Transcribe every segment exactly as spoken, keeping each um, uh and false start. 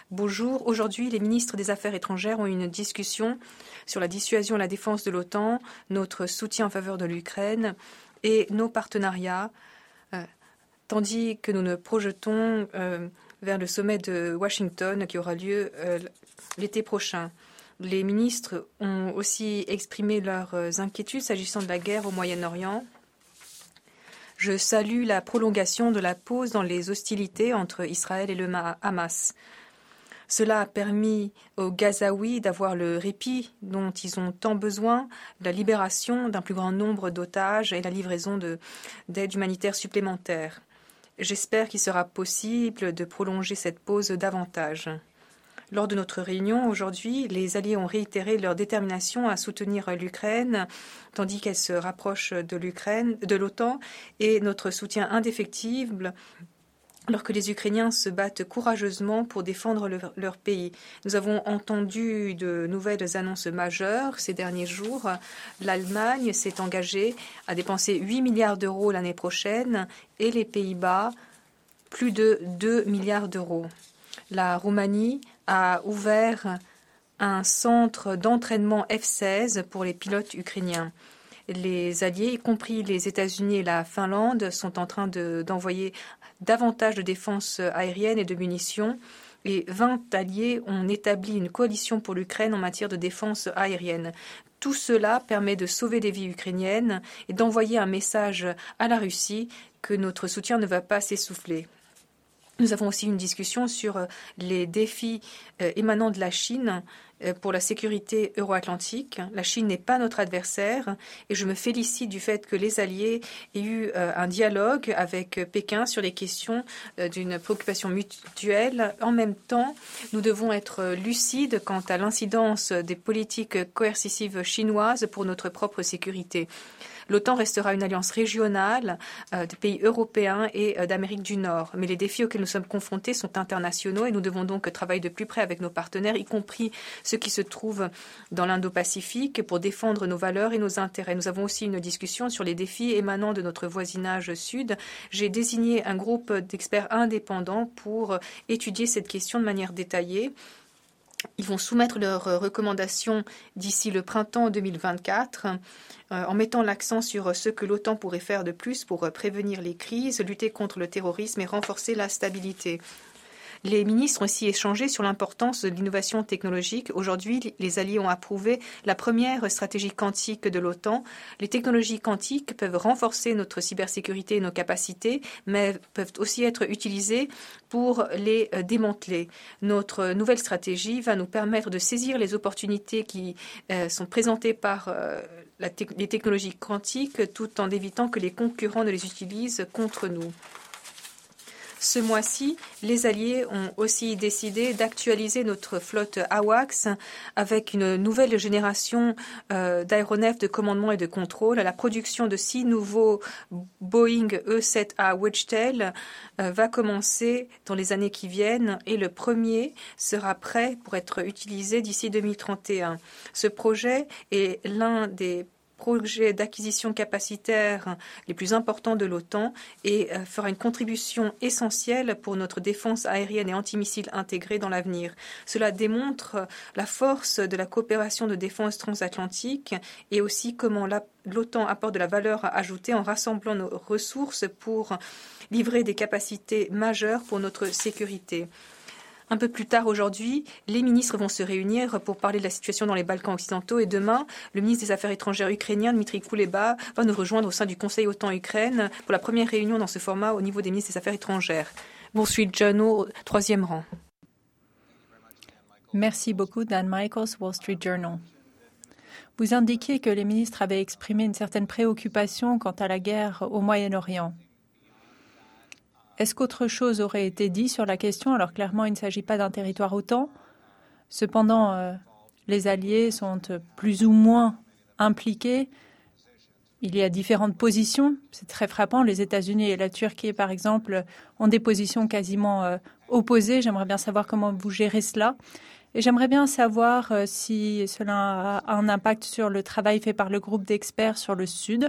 beau jour. Aujourd'hui, les ministres des Affaires étrangères ont eu une discussion sur la dissuasion et la défense de l'OTAN, notre soutien en faveur de l'Ukraine et nos partenariats, euh, tandis que nous nous projetons euh, vers le sommet de Washington qui aura lieu euh, l'été prochain. Les ministres ont aussi exprimé leurs inquiétudes s'agissant de la guerre au Moyen-Orient. Je salue la prolongation de la pause dans les hostilités entre Israël et le Hamas. Cela a permis aux Gazaouis d'avoir le répit dont ils ont tant besoin, la libération d'un plus grand nombre d'otages et la livraison de, d'aide humanitaire supplémentaire. J'espère qu'il sera possible de prolonger cette pause davantage. Lors de notre réunion aujourd'hui, les Alliés ont réitéré leur détermination à soutenir l'Ukraine, tandis qu'elle se rapproche de l'Ukraine, de l'OTAN, et notre soutien indéfectible alors que les Ukrainiens se battent courageusement pour défendre leur, leur pays. Nous avons entendu de nouvelles annonces majeures ces derniers jours. L'Allemagne s'est engagée à dépenser huit milliards d'euros l'année prochaine et les Pays-Bas plus de deux milliards d'euros. La Roumanie a ouvert un centre d'entraînement F seize pour les pilotes ukrainiens. Les alliés, y compris les États-Unis et la Finlande, sont en train de, d'envoyer davantage de défense aérienne et de munitions. Et vingt alliés ont établi une coalition pour l'Ukraine en matière de défense aérienne. Tout cela permet de sauver des vies ukrainiennes et d'envoyer un message à la Russie que notre soutien ne va pas s'essouffler. Nous avons aussi une discussion sur les défis émanant de la Chine pour la sécurité euro-atlantique. La Chine n'est pas notre adversaire et je me félicite du fait que les alliés aient eu un dialogue avec Pékin sur les questions d'une préoccupation mutuelle. En même temps, nous devons être lucides quant à l'incidence des politiques coercitives chinoises pour notre propre sécurité. L'OTAN restera une alliance régionale euh, de pays européens et euh, d'Amérique du Nord. Mais les défis auxquels nous sommes confrontés sont internationaux et nous devons donc travailler de plus près avec nos partenaires, y compris ceux qui se trouvent dans l'Indo-Pacifique, pour défendre nos valeurs et nos intérêts. Nous avons aussi une discussion sur les défis émanant de notre voisinage sud. J'ai désigné un groupe d'experts indépendants pour étudier cette question de manière détaillée. Ils vont soumettre leurs recommandations d'ici le printemps deux mille vingt-quatre euh, en mettant l'accent sur ce que l'OTAN pourrait faire de plus pour prévenir les crises, lutter contre le terrorisme et renforcer la stabilité. Les ministres ont aussi échangé sur l'importance de l'innovation technologique. Aujourd'hui, les alliés ont approuvé la première stratégie quantique de l'OTAN. Les technologies quantiques peuvent renforcer notre cybersécurité et nos capacités, mais peuvent aussi être utilisées pour les démanteler. Notre nouvelle stratégie va nous permettre de saisir les opportunités qui euh, sont présentées par euh, la te- les technologies quantiques tout en évitant que les concurrents ne les utilisent contre nous. Ce mois-ci, les Alliés ont aussi décidé d'actualiser notre flotte AWACS avec une nouvelle génération euh, d'aéronefs de commandement et de contrôle. La production de six nouveaux Boeing E sept A Wedgetail euh, va commencer dans les années qui viennent et le premier sera prêt pour être utilisé d'ici deux mille trente et un. Ce projet est l'un des projet d'acquisition capacitaire les plus importants de l'OTAN et euh, fera une contribution essentielle pour notre défense aérienne et antimissile intégrée dans l'avenir. Cela démontre la force de la coopération de défense transatlantique et aussi comment la, l'OTAN apporte de la valeur ajoutée en rassemblant nos ressources pour livrer des capacités majeures pour notre sécurité. Un peu plus tard aujourd'hui, les ministres vont se réunir pour parler de la situation dans les Balkans occidentaux et demain, le ministre des Affaires étrangères ukrainien, Dmitry Kuleba, va nous rejoindre au sein du Conseil OTAN-Ukraine pour la première réunion dans ce format au niveau des ministres des Affaires étrangères. Poursuit Jano, troisième rang. Merci beaucoup, Dan Michaels, Wall Street Journal. Vous indiquiez que les ministres avaient exprimé une certaine préoccupation quant à la guerre au Moyen-Orient. Est-ce qu'autre chose aurait été dit sur la question? Alors clairement, il ne s'agit pas d'un territoire OTAN. Cependant, euh, les alliés sont plus ou moins impliqués. Il y a différentes positions. C'est très frappant. Les États-Unis et la Turquie, par exemple, ont des positions quasiment euh, opposées. J'aimerais bien savoir comment vous gérez cela. Et j'aimerais bien savoir euh, si cela a un impact sur le travail fait par le groupe d'experts sur le Sud.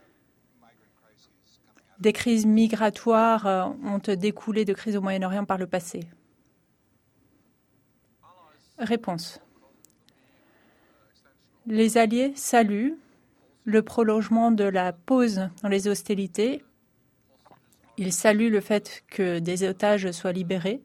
Des crises migratoires ont découlé de crises au Moyen-Orient par le passé. Réponse. Les Alliés saluent le prolongement de la pause dans les hostilités. Ils saluent le fait que des otages soient libérés.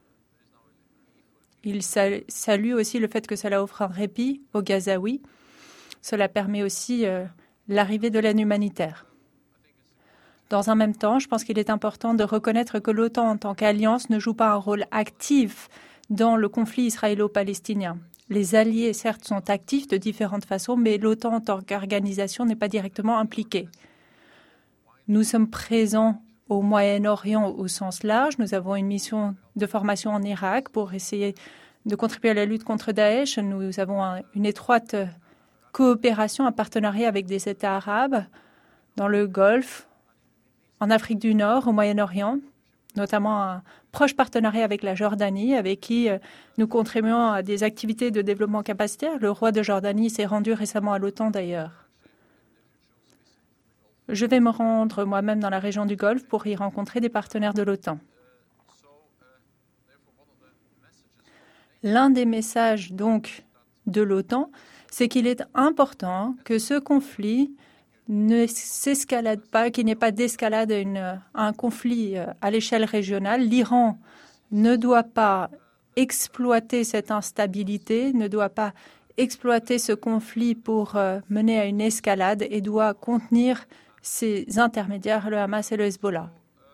Ils saluent aussi le fait que cela offre un répit aux Gazaouis. Cela permet aussi euh, l'arrivée de l'aide humanitaire. Dans un même temps, je pense qu'il est important de reconnaître que l'OTAN en tant qu'alliance ne joue pas un rôle actif dans le conflit israélo-palestinien. Les alliés, certes, sont actifs de différentes façons, mais l'OTAN en tant qu'organisation n'est pas directement impliquée. Nous sommes présents au Moyen-Orient au sens large. Nous avons une mission de formation en Irak pour essayer de contribuer à la lutte contre Daesh. Nous avons un, une étroite coopération, un partenariat avec des États arabes dans le Golfe, en Afrique du Nord, au Moyen-Orient, notamment un proche partenariat avec la Jordanie, avec qui nous contribuons à des activités de développement capacitaire. Le roi de Jordanie s'est rendu récemment à l'OTAN d'ailleurs. Je vais me rendre moi-même dans la région du Golfe pour y rencontrer des partenaires de l'OTAN. L'un des messages donc de l'OTAN, c'est qu'il est important que ce conflit ne s'escalade pas, qu'il n'y ait pas d'escalade à, une, à un conflit à l'échelle régionale. L'Iran ne doit pas exploiter cette instabilité, ne doit pas exploiter ce conflit pour euh, mener à une escalade et doit contenir ses intermédiaires, le Hamas et le Hezbollah.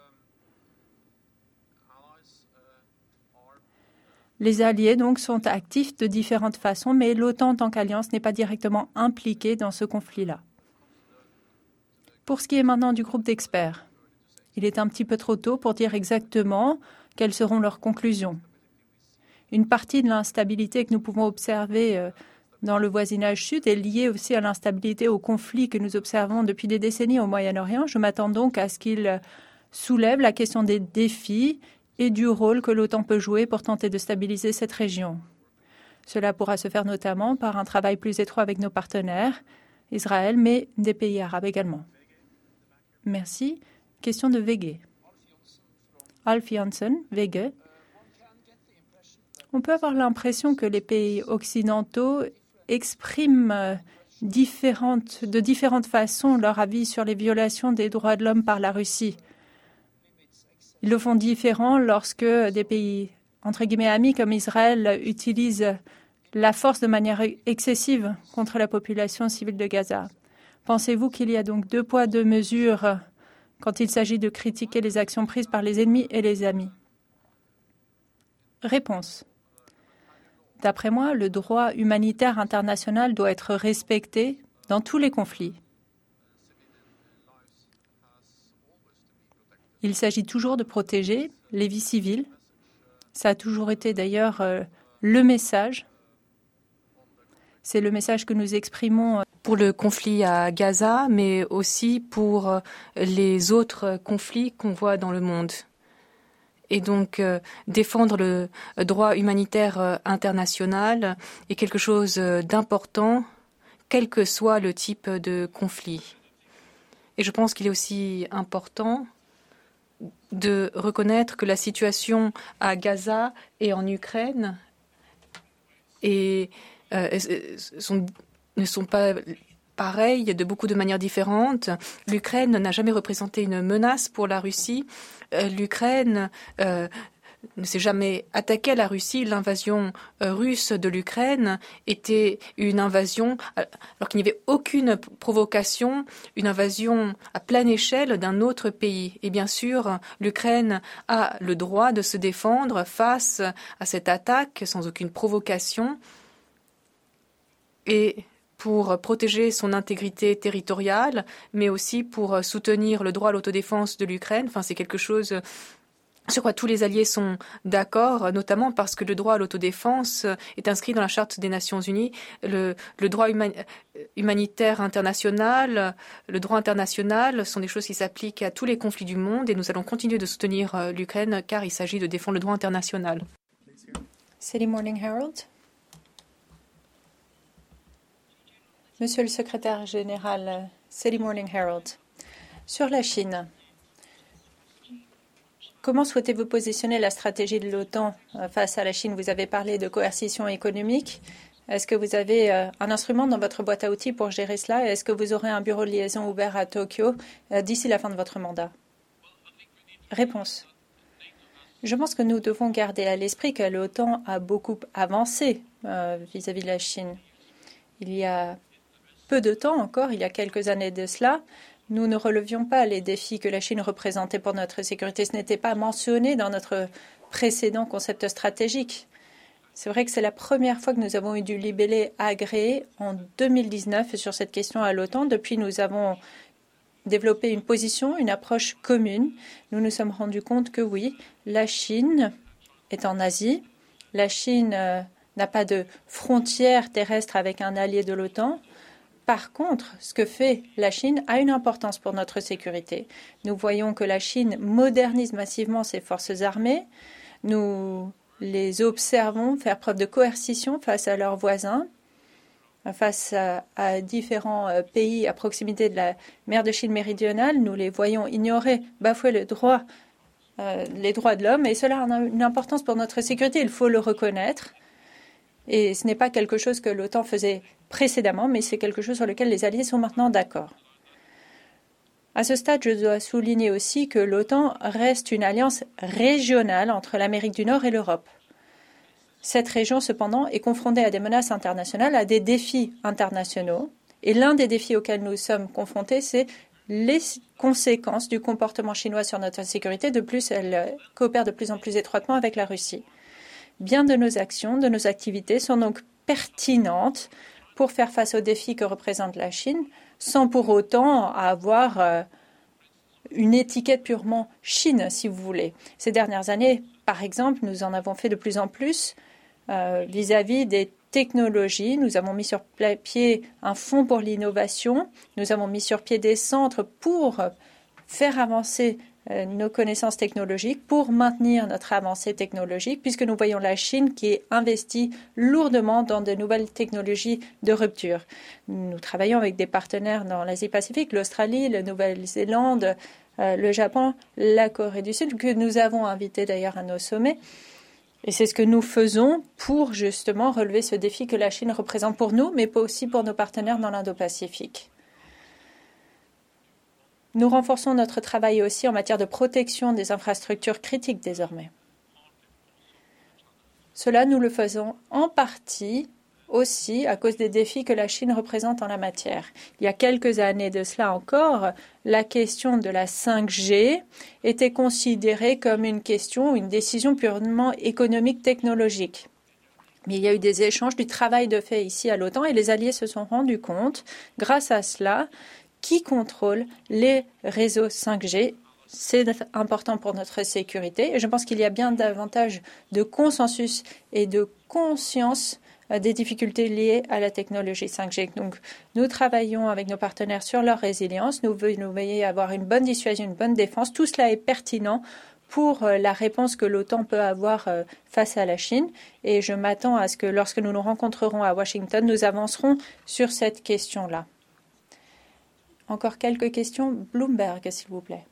Les alliés donc sont actifs de différentes façons, mais l'OTAN en tant qu'alliance n'est pas directement impliquée dans ce conflit-là. Pour ce qui est maintenant du groupe d'experts, il est un petit peu trop tôt pour dire exactement quelles seront leurs conclusions. Une partie de l'instabilité que nous pouvons observer dans le voisinage sud est liée aussi à l'instabilité, au conflit que nous observons depuis des décennies au Moyen-Orient. Je m'attends donc à ce qu'il soulève la question des défis et du rôle que l'OTAN peut jouer pour tenter de stabiliser cette région. Cela pourra se faire notamment par un travail plus étroit avec nos partenaires, Israël, mais des pays arabes également. Merci. Question de Wege. Alf Janssen, Wege. On peut avoir l'impression que les pays occidentaux expriment différentes, de différentes façons leur avis sur les violations des droits de l'homme par la Russie. Ils le font différent lorsque des pays, entre guillemets, amis comme Israël utilisent la force de manière excessive contre la population civile de Gaza. Pensez-vous qu'il y a donc deux poids, deux mesures quand il s'agit de critiquer les actions prises par les ennemis et les amis? Réponse. D'après moi, le droit humanitaire international doit être respecté dans tous les conflits. Il s'agit toujours de protéger les vies civiles. Ça a toujours été d'ailleurs euh, le message. C'est le message que nous exprimons pour le conflit à Gaza, mais aussi pour les autres conflits qu'on voit dans le monde. Et donc, euh, défendre le droit humanitaire euh, international est quelque chose d'important, quel que soit le type de conflit. Et je pense qu'il est aussi important de reconnaître que la situation à Gaza et en Ukraine et, euh, sont, ne sont pas pareilles de beaucoup de manières différentes. L'Ukraine n'a jamais représenté une menace pour la Russie. Euh, L'Ukraine euh, ne s'est jamais attaquée à la Russie. L'invasion euh, russe de l'Ukraine était une invasion, alors qu'il n'y avait aucune provocation, une invasion à pleine échelle d'un autre pays. Et bien sûr, l'Ukraine a le droit de se défendre face à cette attaque sans aucune provocation et pour protéger son intégrité territoriale, mais aussi pour soutenir le droit à l'autodéfense de l'Ukraine. Enfin, c'est quelque chose sur quoi tous les alliés sont d'accord, notamment parce que le droit à l'autodéfense est inscrit dans la Charte des Nations Unies. Le, le droit huma, humanitaire international, le droit international sont des choses qui s'appliquent à tous les conflits du monde et nous allons continuer de soutenir l'Ukraine car il s'agit de défendre le droit international. City Morning Herald. Monsieur le secrétaire général, City Morning Herald. Sur la Chine, Comment souhaitez-vous positionner la stratégie de l'OTAN face à la Chine? Vous avez parlé de coercition économique. Est-ce que vous avez un instrument dans votre boîte à outils pour gérer cela? Est-ce que vous aurez un bureau de liaison ouvert à Tokyo d'ici la fin de votre mandat? Réponse. Je pense que nous devons garder à l'esprit que l'OTAN a beaucoup avancé euh, vis-à-vis de la Chine. Il y a peu de temps encore, il y a quelques années de cela, nous ne relevions pas les défis que la Chine représentait pour notre sécurité. Ce n'était pas mentionné dans notre précédent concept stratégique. C'est vrai que c'est la première fois que nous avons eu du libellé agréé en deux mille dix-neuf sur cette question à l'OTAN. Depuis, nous avons développé une position, une approche commune. Nous nous sommes rendus compte que oui, la Chine est en Asie. La Chine euh, n'a pas de frontière terrestre avec un allié de l'OTAN. Par contre, ce que fait la Chine a une importance pour notre sécurité. Nous voyons que la Chine modernise massivement ses forces armées. Nous les observons faire preuve de coercition face à leurs voisins, face à, à différents pays à proximité de la mer de Chine méridionale. Nous les voyons ignorer, bafouer le droit, euh, les droits de l'homme, et cela a une importance pour notre sécurité. Il faut le reconnaître. Et ce n'est pas quelque chose que l'OTAN faisait précédemment, mais c'est quelque chose sur lequel les alliés sont maintenant d'accord. À ce stade, je dois souligner aussi que l'OTAN reste une alliance régionale entre l'Amérique du Nord et l'Europe. Cette région, cependant, est confrontée à des menaces internationales, à des défis internationaux. Et l'un des défis auxquels nous sommes confrontés, c'est les conséquences du comportement chinois sur notre sécurité. De plus, elle coopère de plus en plus étroitement avec la Russie. Bien de nos actions, de nos activités sont donc pertinentes pour faire face aux défis que représente la Chine, sans pour autant avoir euh, une étiquette purement Chine, si vous voulez. Ces dernières années, par exemple, nous en avons fait de plus en plus euh, vis-à-vis des technologies. Nous avons mis sur pied un fonds pour l'innovation. Nous avons mis sur pied des centres pour faire avancer nos connaissances technologiques, pour maintenir notre avancée technologique, puisque nous voyons la Chine qui investit lourdement dans de nouvelles technologies de rupture. Nous travaillons avec des partenaires dans l'Asie-Pacifique, l'Australie, la Nouvelle-Zélande, euh, le Japon, la Corée du Sud, que nous avons invités d'ailleurs à nos sommets. Et c'est ce que nous faisons pour justement relever ce défi que la Chine représente pour nous, mais pas aussi pour nos partenaires dans l'Indo-Pacifique. Nous renforçons notre travail aussi en matière de protection des infrastructures critiques désormais. Cela, nous le faisons en partie aussi à cause des défis que la Chine représente en la matière. Il y a quelques années de cela encore, la question de la cinq G était considérée comme une question, une décision purement économique technologique. Mais il y a eu des échanges, du travail de fait ici à l'OTAN, et les alliés se sont rendus compte, grâce à cela, qui contrôle les réseaux cinq G. C'est important pour notre sécurité et je pense qu'il y a bien davantage de consensus et de conscience des difficultés liées à la technologie cinq G. Donc, nous travaillons avec nos partenaires sur leur résilience. Nous voulons avoir une bonne dissuasion, une bonne défense. Tout cela est pertinent pour la réponse que l'OTAN peut avoir face à la Chine. Et je m'attends à ce que lorsque nous nous rencontrerons à Washington, nous avancerons sur cette question-là. Encore quelques questions. Bloomberg, s'il vous plaît.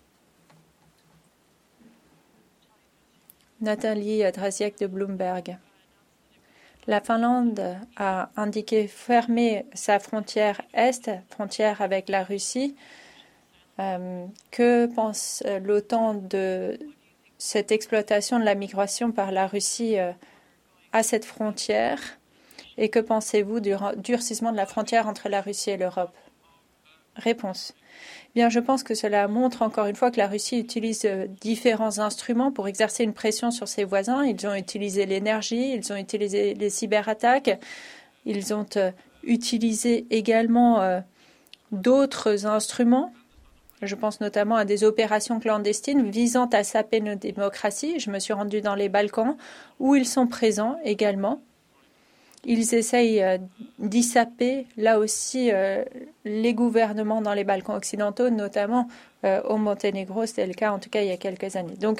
Nathalie Drasiak de Bloomberg. La Finlande a indiqué fermer sa frontière est, frontière avec la Russie. Euh, que pense l'OTAN de cette exploitation de la migration par la Russie euh, à cette frontière? Et que pensez-vous du durcissement de la frontière entre la Russie et l'Europe? Réponse. Bien, je pense que cela montre encore une fois que la Russie utilise différents instruments pour exercer une pression sur ses voisins. Ils ont utilisé l'énergie, ils ont utilisé les cyberattaques, ils ont euh, utilisé également euh, d'autres instruments. Je pense notamment à des opérations clandestines visant à saper nos démocraties. Je me suis rendue dans les Balkans où ils sont présents également. Ils essayent euh, d'y saper, là aussi, euh, les gouvernements dans les Balkans occidentaux, notamment euh, au Monténégro. C'était le cas, en tout cas, il y a quelques années. Donc,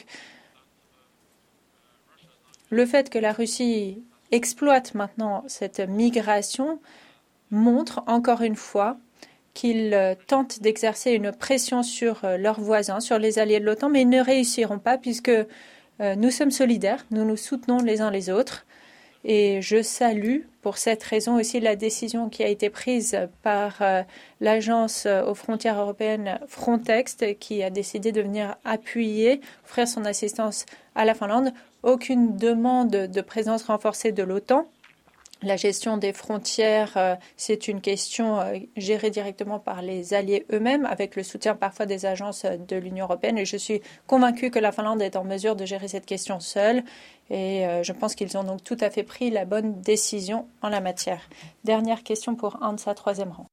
le fait que la Russie exploite maintenant cette migration montre, encore une fois, qu'ils euh, tentent d'exercer une pression sur euh, leurs voisins, sur les alliés de l'OTAN, mais ils ne réussiront pas puisque euh, nous sommes solidaires, nous nous soutenons les uns les autres. Et je salue pour cette raison aussi la décision qui a été prise par euh, l'agence aux frontières européennes Frontex, qui a décidé de venir appuyer, offrir son assistance à la Finlande. Aucune demande de présence renforcée de l'OTAN. La gestion des frontières, euh, c'est une question euh, gérée directement par les alliés eux-mêmes, avec le soutien parfois des agences de l'Union européenne. Et je suis convaincue que la Finlande est en mesure de gérer cette question seule. Et euh, je pense qu'ils ont donc tout à fait pris la bonne décision en la matière. Dernière question pour Hansa, troisième rang.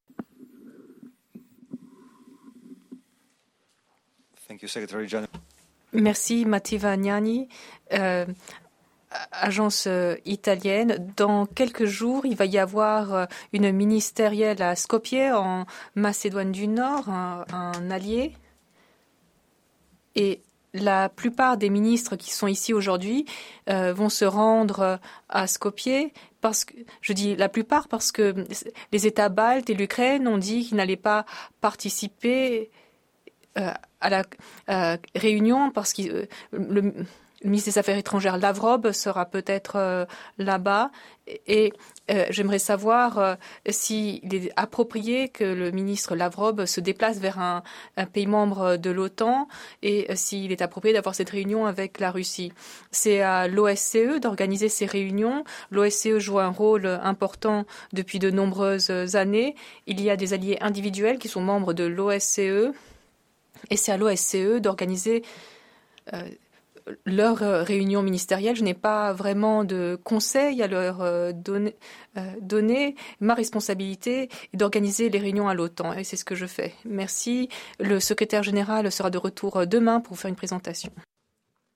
Thank you, Secretary General. Merci, Mattiva Gnani. Euh, agence euh, italienne. Dans quelques jours, il va y avoir euh, une ministérielle à Skopje, en Macédoine du Nord, un, un allié. Et la plupart des ministres qui sont ici aujourd'hui euh, vont se rendre à Skopje. Parce que, je dis la plupart parce que les États baltes et l'Ukraine ont dit qu'ils n'allaient pas participer euh, à la euh, réunion parce que euh, le Le ministre des Affaires étrangères Lavrov sera peut-être euh, là-bas et euh, j'aimerais savoir euh, s'il est approprié que le ministre Lavrov se déplace vers un, un pays membre de l'OTAN et euh, s'il est approprié d'avoir cette réunion avec la Russie. C'est à l'O S C E d'organiser ces réunions. L'O S C E joue un rôle important depuis de nombreuses années. Il y a des alliés individuels qui sont membres de l'O S C E et c'est à l'O S C E d'organiser euh, leur réunion ministérielle. Je n'ai pas vraiment de conseils à leur donner. donner. Ma responsabilité est d'organiser les réunions à l'OTAN et c'est ce que je fais. Merci. Le secrétaire général sera de retour demain pour faire une présentation.